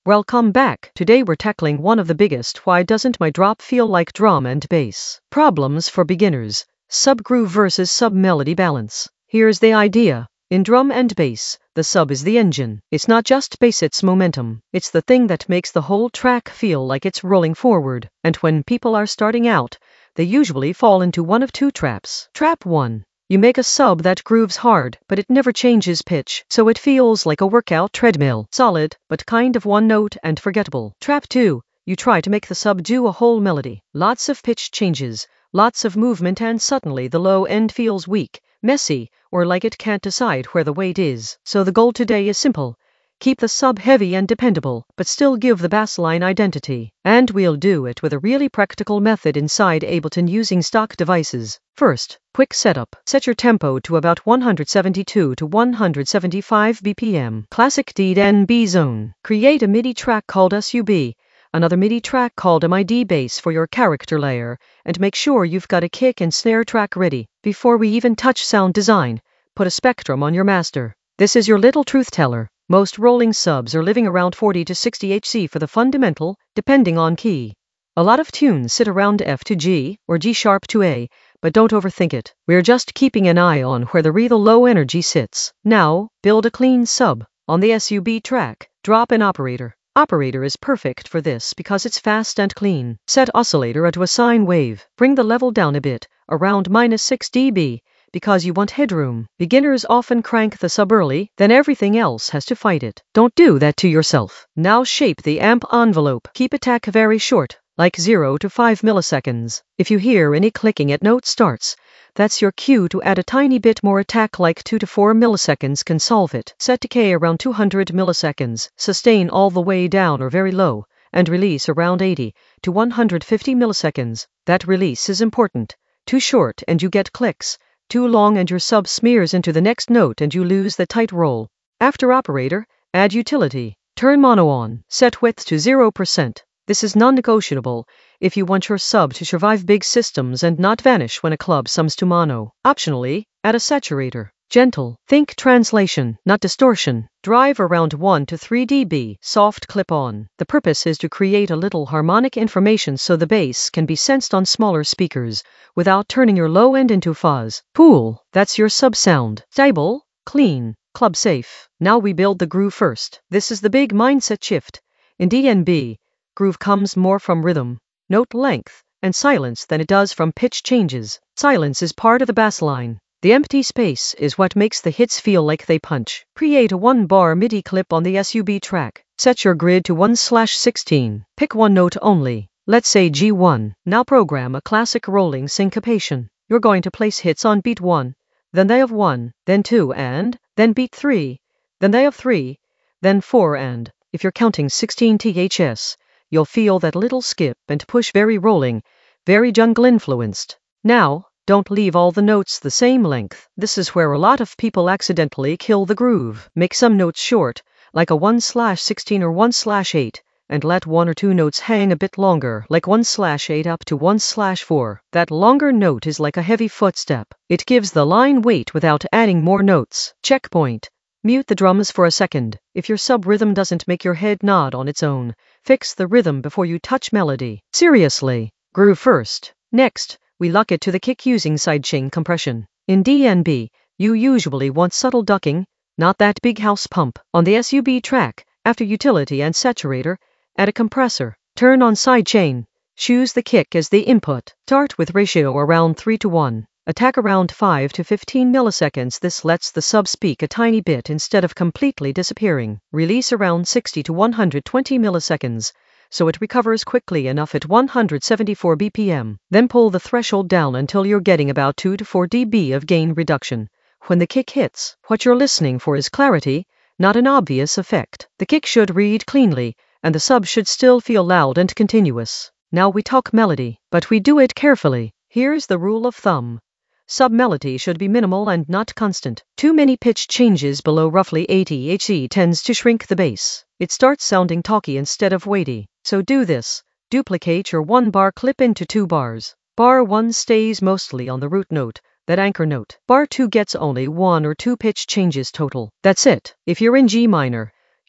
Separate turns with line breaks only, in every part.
Welcome back. Today we're tackling one of the biggest "why doesn't my drop feel like drum and bass" problems for beginners: sub-groove versus sub-melody balance. Here's the idea. In drum and bass, the sub is the engine. It's not just bass, it's momentum. It's the thing that makes the whole track feel like it's rolling forward. And when people are starting out, they usually fall into one of two traps. Trap 1. You make a sub that grooves hard, but it never changes pitch, so it feels like a workout treadmill. Solid, but kind of one note and forgettable. Trap 2. You try to make the sub do a whole melody. Lots of pitch changes, lots of movement, and suddenly the low end feels weak, messy, or like it can't decide where the weight is. So the goal today is simple. Keep the sub heavy and dependable, but still give the bass line identity. And we'll do it with a really practical method inside Ableton using stock devices. First, quick setup. Set your tempo to about 172 to 175 BPM. Classic D&B zone. Create a MIDI track called SUB, another MIDI track called MID bass for your character layer, and make sure you've got a kick and snare track ready. Before we even touch sound design, put a spectrum on your master. This is your little truth teller. Most rolling subs are living around 40 to 60 Hz for the fundamental, depending on key. A lot of tunes sit around F to G or G sharp to A, but don't overthink it. We're just keeping an eye on where the real low energy sits. Now, build a clean sub. On the SUB track, drop an operator. Operator is perfect for this because it's fast and clean. Set oscillator to a sine wave. Bring the level down a bit, around -6 dB, because you want headroom. Beginners often crank the sub early, then everything else has to fight it. Don't do that to yourself. Now shape the amp envelope. Keep attack very short, like 0 to 5 milliseconds. If you hear any clicking at note starts, that's your cue to add a tiny bit more attack, like 2 to 4 milliseconds can solve it. Set decay around 200 milliseconds, sustain all the way down or very low, and release around 80 to 150 milliseconds. That release is important. Too short and you get clicks. Too long and your sub smears into the next note and you lose the tight roll. After operator, add utility. Turn mono on. Set width to 0%. This is non-negotiable if you want your sub to survive big systems and not vanish when a club sums to mono. Optionally, add a saturator. Gentle. Think translation, not distortion. Drive around 1 to 3 dB. Soft clip-on. The purpose is to create a little harmonic information so the bass can be sensed on smaller speakers without turning your low end into fuzz. Cool. That's your sub sound. Stable, clean, club safe. Now we build the groove first. This is the big mindset shift. In D&B, groove comes more from rhythm, note length, and silence than it does from pitch changes. Silence is part of the bass line. The empty space is what makes the hits feel like they punch. Create a 1-bar MIDI clip on the SUB track. Set your grid to 1/16. Pick one note only. Let's say G1. Now program a classic rolling syncopation. You're going to place hits on beat 1, then they have 1, then 2 and, then beat 3, then they have 3, then 4 and, if you're counting 16 THS, you'll feel that little skip and push, very rolling, very jungle influenced. Now, don't leave all the notes the same length. This is where a lot of people accidentally kill the groove. Make some notes short, like a 1/16 or 1/8, and let 1 or 2 notes hang a bit longer, like 1/8 up to 1/4. That longer note is like a heavy footstep. It gives the line weight without adding more notes. Checkpoint. Mute the drums for a second. If your sub rhythm doesn't make your head nod on its own, fix the rhythm before you touch melody. Seriously, groove first. Next, we lock it to the kick using sidechain compression. In D&B, you usually want subtle ducking, not that big house pump. On the SUB track, after utility and saturator, add a compressor. Turn on sidechain. Choose the kick as the input. Start with ratio around 3 to 1. Attack around 5 to 15 milliseconds. This lets the sub speak a tiny bit instead of completely disappearing. Release around 60 to 120 milliseconds, so it recovers quickly enough at 174 BPM. Then pull the threshold down until you're getting about 2 to 4 dB of gain reduction. When the kick hits, what you're listening for is clarity, not an obvious effect. The kick should read cleanly, and the sub should still feel loud and continuous. Now we talk melody, but we do it carefully. Here's the rule of thumb. Sub-melody should be minimal and not constant. Too many pitch changes below roughly 80 Hz tends to shrink the bass. It starts sounding talky instead of weighty. So do this. Duplicate your 1-bar clip into 2 bars. Bar 1 stays mostly on the root note, that anchor note. Bar 2 gets only 1 or 2 pitch changes total. That's it. If you're in G minor,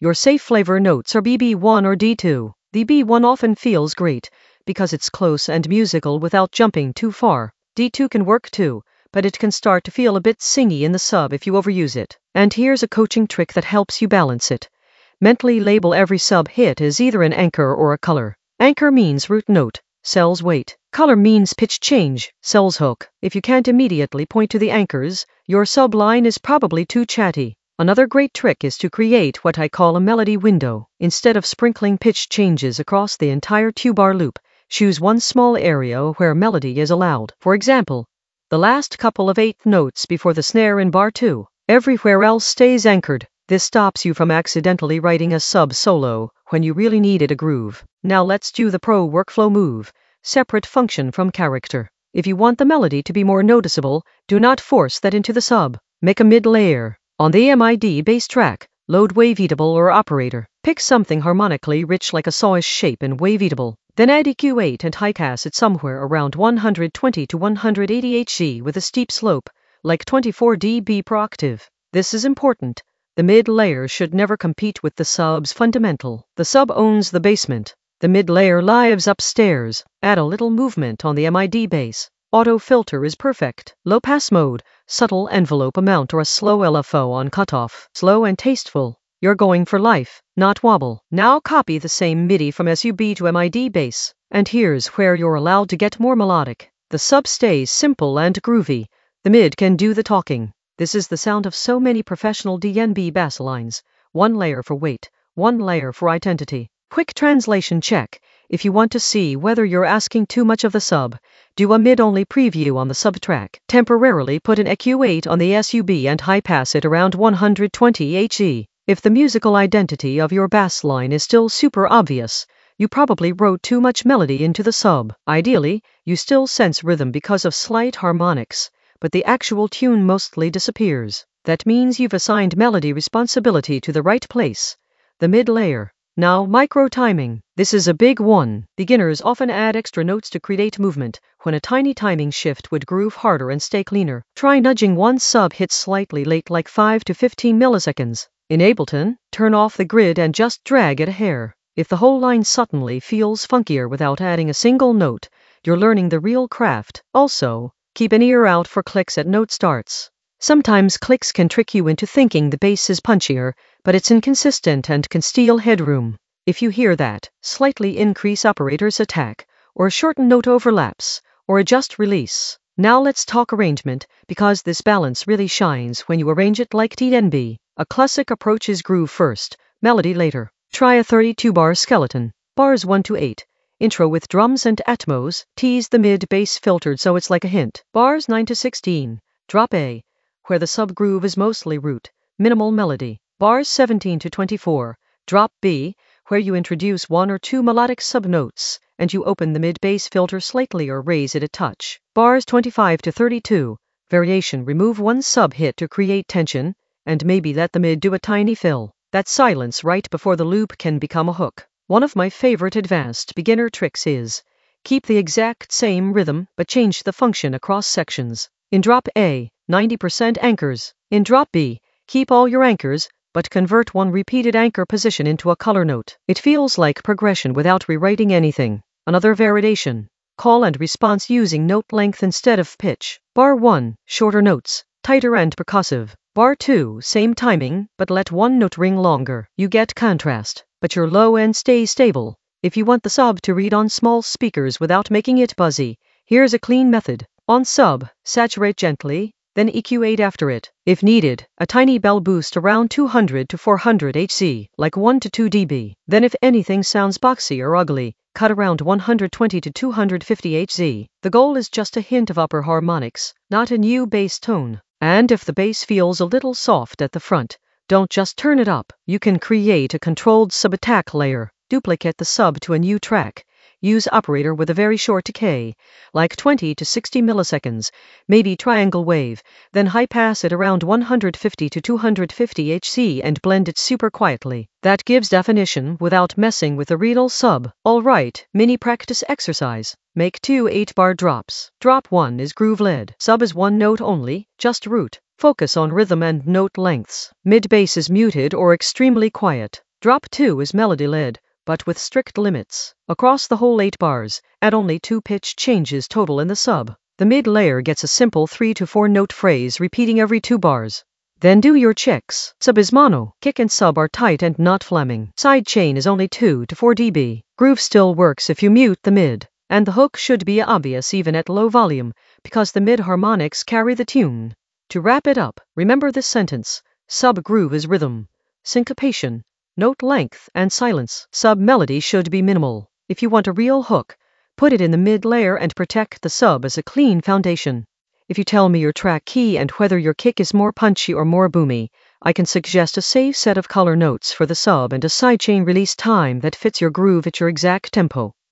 Your safe flavor notes are BB1 or D2. The B1 often feels great because it's close and musical without jumping too far. D2 can work too, but it can start to feel a bit singy in the sub if you overuse it. And here's a coaching trick that helps you balance it. Mentally label every sub hit as either an anchor or a color. Anchor means root note, cell's weight. Color means pitch change, cell's hook. If you can't immediately point to the anchors, your sub line is probably too chatty. Another great trick is to create what I call a melody window. Instead of sprinkling pitch changes across the entire 2-bar loop, choose one small area where melody is allowed. For example, the last couple of 8 notes before the snare in bar 2. Everywhere else stays anchored. This stops you from accidentally writing a sub solo when you really needed a groove. Now let's do the pro workflow move. Separate function from character. If you want the melody to be more noticeable, do not force that into the sub. Make a mid layer. On the MID bass track, load waveatable or operator. Pick something harmonically rich like a sawish shape and waveatable. Then add EQ8 and high-pass it somewhere around 120 to 180 Hz with a steep slope, like 24 dB per octave. This is important. The mid layer should never compete with the sub's fundamental. The sub owns the basement. The mid layer lives upstairs. Add a little movement on the MID bass. Auto filter is perfect. Low pass mode, subtle envelope amount or a slow LFO on cutoff. Slow and tasteful. You're going for life, not wobble. Now copy the same MIDI from SUB to MID bass. And here's where you're allowed to get more melodic. The sub stays simple and groovy. The mid can do the talking. This is the sound of so many professional DNB bass lines. One layer for weight, one layer for identity. Quick translation check. If you want to see whether you're asking too much of the sub, do a mid-only preview on the sub track. Temporarily put an EQ8 on the SUB and high-pass it around 120 Hz. If the musical identity of your bass line is still super obvious, you probably wrote too much melody into the sub. Ideally, you still sense rhythm because of slight harmonics, but the actual tune mostly disappears. That means you've assigned melody responsibility to the right place, the mid layer. Now, micro timing. This is a big one. Beginners often add extra notes to create movement, when a tiny timing shift would groove harder and stay cleaner. Try nudging one sub hit slightly late, like 5 to 15 milliseconds. In Ableton, turn off the grid and just drag it a hair. If the whole line suddenly feels funkier without adding a single note, you're learning the real craft. Also, keep an ear out for clicks at note starts. Sometimes clicks can trick you into thinking the bass is punchier, but it's inconsistent and can steal headroom. If you hear that, slightly increase operator's attack, or shorten note overlaps, or adjust release. Now let's talk arrangement, because this balance really shines when you arrange it like DNB. A classic approach is groove first, melody later. Try a 32-bar skeleton. Bars 1 to 8. Intro with drums and atmos. Tease the mid bass filtered so it's like a hint. Bars 9 to 16. Drop A, where the sub groove is mostly root, minimal melody. Bars 17 to 24. Drop B, where you introduce 1 or 2 melodic subnotes, and you open the mid bass filter slightly or raise it a touch. Bars 25 to 32. Variation. Remove one sub hit to create tension, and maybe let the mid do a tiny fill. That silence right before the loop can become a hook. One of my favorite advanced beginner tricks is keep the exact same rhythm but change the function across sections. In drop A, 90% anchors. In drop B, keep all your anchors, but convert one repeated anchor position into a color note. It feels like progression without rewriting anything. Another variation. Call and response using note length instead of pitch. Bar 1, shorter notes, tighter and percussive. Bar 2, same timing, but let one note ring longer. You get contrast, but your low end stays stable. If you want the sub to read on small speakers without making it buzzy, here's a clean method. On sub, saturate gently, then EQ8 after it. If needed, a tiny bell boost around 200 to 400 Hz, like 1 to 2 dB. Then if anything sounds boxy or ugly, cut around 120 to 250 Hz. The goal is just a hint of upper harmonics, not a new bass tone. And if the bass feels a little soft at the front, don't just turn it up. You can create a controlled sub-attack layer. Duplicate the sub to a new track. Use operator with a very short decay, like 20 to 60 milliseconds, maybe triangle wave, then high pass it around 150 to 250 Hz and blend it super quietly. That gives definition without messing with the real sub. Alright, mini practice exercise. Make 2 8-bar drops. Drop 1 is groove-led. Sub is one note only, just root. Focus on rhythm and note lengths. Mid bass is muted or extremely quiet. Drop 2 is melody-led, but with strict limits. Across the whole 8 bars, add only 2 pitch changes total in the sub. The mid layer gets a simple 3 to 4 note phrase repeating every 2 bars. Then do your checks. Sub is mono. Kick and sub are tight and not flamming. Side chain is only 2 to 4 dB. Groove still works if you mute the mid. And the hook should be obvious even at low volume, because the mid harmonics carry the tune. To wrap it up, remember this sentence. Sub groove is rhythm, syncopation, note length, and silence. Sub melody should be minimal. If you want a real hook, put it in the mid layer and protect the sub as a clean foundation. If you tell me your track key and whether your kick is more punchy or more boomy, I can suggest a safe set of color notes for the sub and a sidechain release time that fits your groove at your exact tempo.